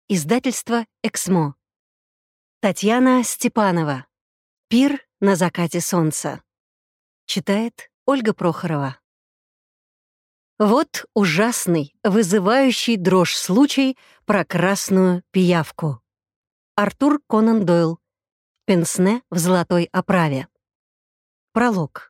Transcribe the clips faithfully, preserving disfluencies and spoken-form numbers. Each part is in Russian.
Издательство «Эксмо». Татьяна Степанова. «Пир на закате солнца». Читает Ольга Прохорова. Вот ужасный, вызывающий дрожь случай про красную пиявку. Артур Конан Дойл. Пенсне в золотой оправе. Пролог.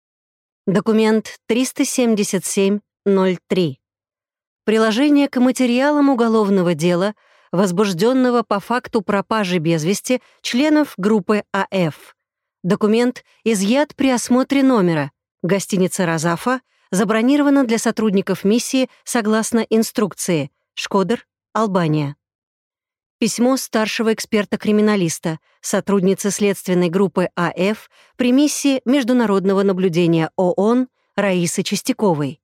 Документ триста семьдесят семь ноль три. Приложение к материалам уголовного дела, возбужденного по факту пропажи без вести членов группы АФ. Документ изъят при осмотре номера. Гостиница «Розафа» забронирована для сотрудников миссии согласно инструкции. Шкодер, Албания. Письмо старшего эксперта-криминалиста, сотрудницы следственной группы АФ при миссии международного наблюдения ООН Раисы Чистяковой.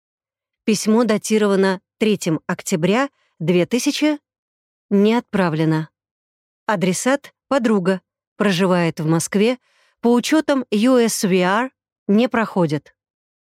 Письмо датировано третьего октября две тысячи... Не отправлено. Адресат — подруга. Проживает в Москве. По учетам ю эс ви ар не проходит.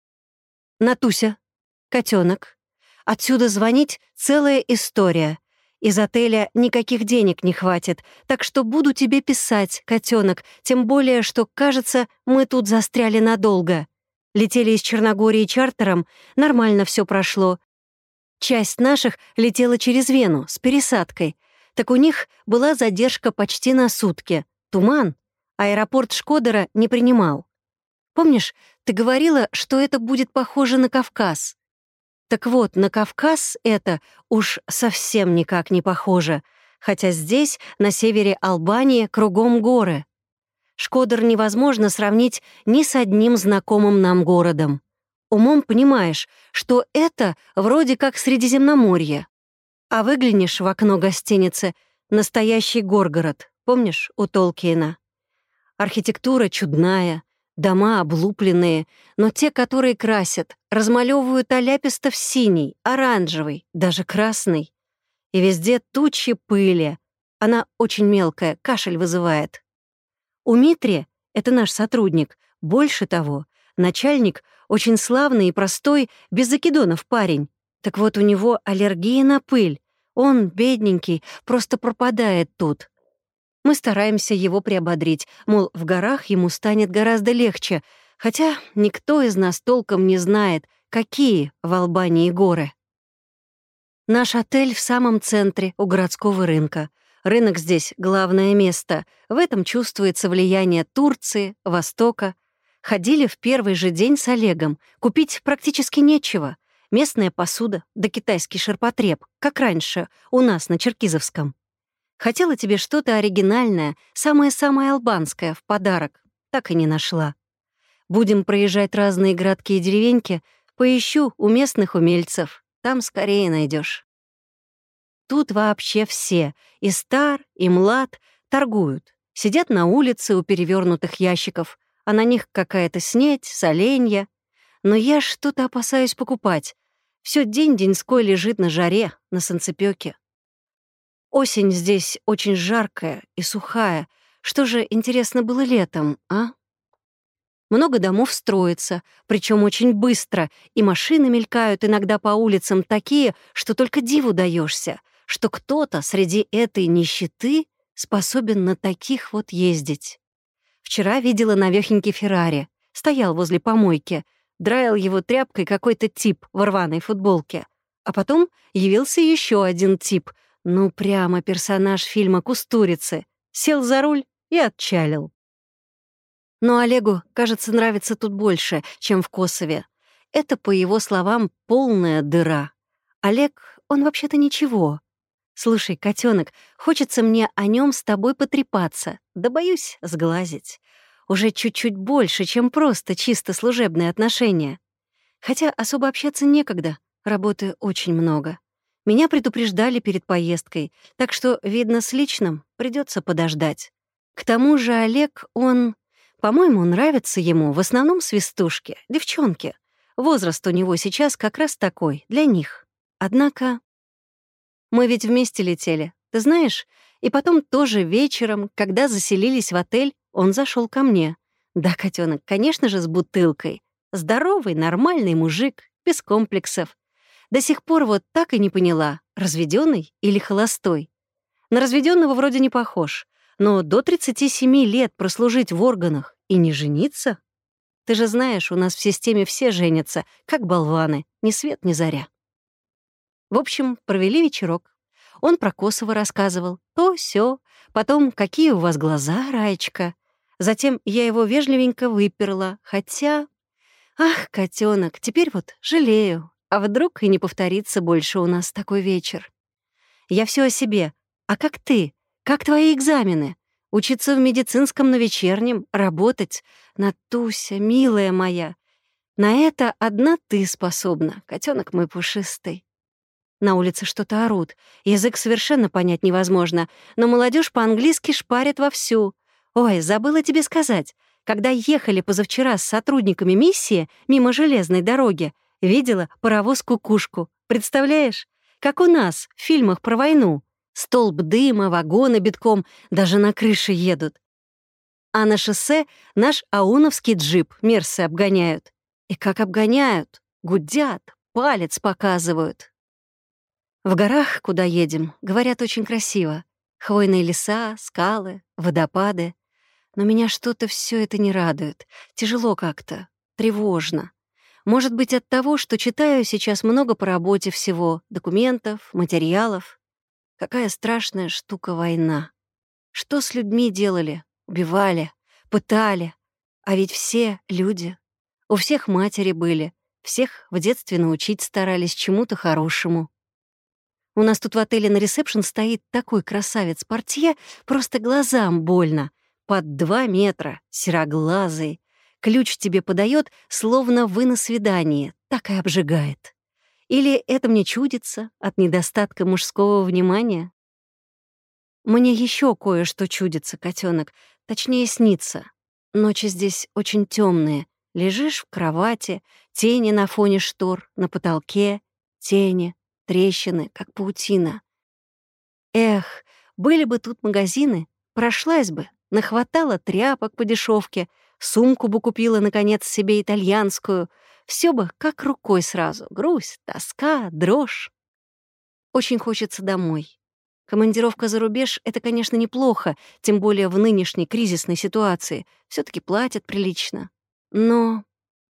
Натуся. Котенок. Отсюда звонить — целая история. Из отеля никаких денег не хватит, так что буду тебе писать, котенок, тем более, что, кажется, мы тут застряли надолго. Летели из Черногории чартером, нормально все прошло. Часть наших летела через Вену с пересадкой. Так у них была задержка почти на сутки. Туман. Аэропорт Шкодера не принимал. Помнишь, ты говорила, что это будет похоже на Кавказ? Так вот, на Кавказ это уж совсем никак не похоже, хотя здесь, на севере Албании, кругом горы. Шкодер невозможно сравнить ни с одним знакомым нам городом. Умом понимаешь, что это вроде как Средиземноморье. А выглянешь в окно гостиницы — настоящий Горгород, помнишь, у Толкиена? Архитектура чудная, дома облупленные, но те, которые красят, размалевывают аляписто в синий, оранжевый, даже красный. И везде тучи пыли. Она очень мелкая, кашель вызывает. У Митри, это наш сотрудник, больше того, начальник очень славный и простой, без закидонов парень. Так вот, у него аллергия на пыль. Он, бедненький, просто пропадает тут. Мы стараемся его приободрить, мол, в горах ему станет гораздо легче, хотя никто из нас толком не знает, какие в Албании горы. Наш отель в самом центре, у городского рынка. Рынок здесь — главное место. В этом чувствуется влияние Турции, Востока. Ходили в первый же день с Олегом. Купить практически нечего. Местная посуда, да китайский ширпотреб, как раньше, у нас на Черкизовском. Хотела тебе что-то оригинальное, самое-самое албанское, в подарок. Так и не нашла. Будем проезжать разные городки и деревеньки, поищу у местных умельцев. Там скорее найдешь. Тут вообще все, и стар, и млад, торгуют. Сидят на улице у перевернутых ящиков, а на них какая-то снедь, соленья. Но я что-то опасаюсь покупать. Всё день-деньской лежит на жаре, на солнцепёке. Осень здесь очень жаркая и сухая. Что же, интересно, было летом, а? Много домов строится, причем очень быстро, и машины мелькают иногда по улицам такие, что только диву даешься, что кто-то среди этой нищеты способен на таких вот ездить. Вчера видела навёхонький Феррари. Стоял возле помойки. Драил его тряпкой какой-то тип в рваной футболке. А потом явился еще один тип. Ну, прямо персонаж фильма «Кустурицы». Сел за руль и отчалил. Но Олегу, кажется, нравится тут больше, чем в Косове. Это, по его словам, полная дыра. Олег, он вообще-то ничего. Слушай, котенок, хочется мне о нем с тобой потрепаться, да боюсь сглазить. Уже чуть-чуть больше, чем просто чисто служебные отношения. Хотя особо общаться некогда, работы очень много. Меня предупреждали перед поездкой, так что, видно, с личным придется подождать. К тому же Олег, он... По-моему, нравятся ему в основном свистушки, девчонки. Возраст у него сейчас как раз такой, для них. Однако... Мы ведь вместе летели, ты знаешь? И потом тоже вечером, когда заселились в отель, он зашел ко мне. Да, котенок, конечно же, с бутылкой. Здоровый, нормальный мужик, без комплексов. До сих пор вот так и не поняла, разведённый или холостой. На разведенного вроде не похож, но до тридцати семи лет прослужить в органах и не жениться? Ты же знаешь, у нас в системе все женятся, как болваны, ни свет ни заря. В общем, провели вечерок. Он про Косово рассказывал, то сё, потом, какие у вас глаза, Раечка. Затем я его вежливенько выперла, хотя... Ах, котенок, теперь вот жалею. А вдруг и не повторится больше у нас такой вечер? Я все о себе. А как ты? Как твои экзамены? Учиться в медицинском на вечернем, работать? Натуся, милая моя. На это одна ты способна, котенок мой пушистый. На улице что-то орут. Язык совершенно понять невозможно, но молодежь по-английски шпарит вовсю. Ой, забыла тебе сказать. Когда ехали позавчера с сотрудниками миссии мимо железной дороги, видела паровоз-кукушку. Представляешь? Как у нас в фильмах про войну. Столб дыма, вагоны битком, даже на крыше едут. А на шоссе наш ауновский джип мерсы обгоняют. И как обгоняют? Гудят, палец показывают. В горах, куда едем, говорят, очень красиво. Хвойные леса, скалы, водопады. Но меня что-то все это не радует. Тяжело как-то, тревожно. Может быть, от того, что читаю сейчас много по работе всего, документов, материалов. Какая страшная штука война. Что с людьми делали? Убивали, пытали. А ведь все люди. У всех матери были. Всех в детстве научить старались чему-то хорошему. У нас тут в отеле на ресепшн стоит такой красавец-портье, просто глазам больно. Под два метра, сероглазый. Ключ тебе подает, словно вы на свидании, так и обжигает. Или это мне чудится от недостатка мужского внимания? Мне еще кое-что чудится, котенок, точнее снится. Ночи здесь очень темные. Лежишь в кровати, тени на фоне штор, на потолке, тени. Трещины, как паутина. Эх, были бы тут магазины, прошлась бы, нахватала тряпок по дешевке, сумку бы купила, наконец, себе итальянскую. Все бы как рукой сразу. Грусть, тоска, дрожь. Очень хочется домой. Командировка за рубеж — это, конечно, неплохо, тем более в нынешней кризисной ситуации. все таки платят прилично. Но...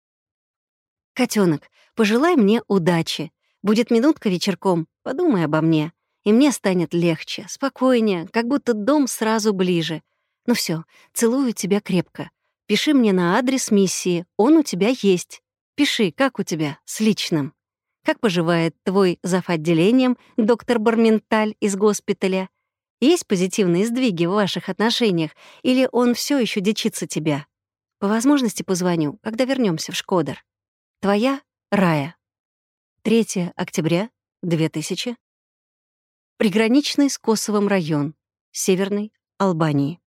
Котенок, пожелай мне удачи. Будет минутка вечерком, подумай обо мне, и мне станет легче, спокойнее, как будто дом сразу ближе. Ну все, целую тебя крепко. Пиши мне на адрес миссии, он у тебя есть. Пиши, как у тебя, с личным. Как поживает твой зав. Отделением, доктор Барменталь из госпиталя? Есть позитивные сдвиги в ваших отношениях, или он все еще дичится тебя? По возможности позвоню, когда вернемся в Шкодер. Твоя Рая. третьего октября две тысячи. Приграничный с Косовом район, Северной Албании.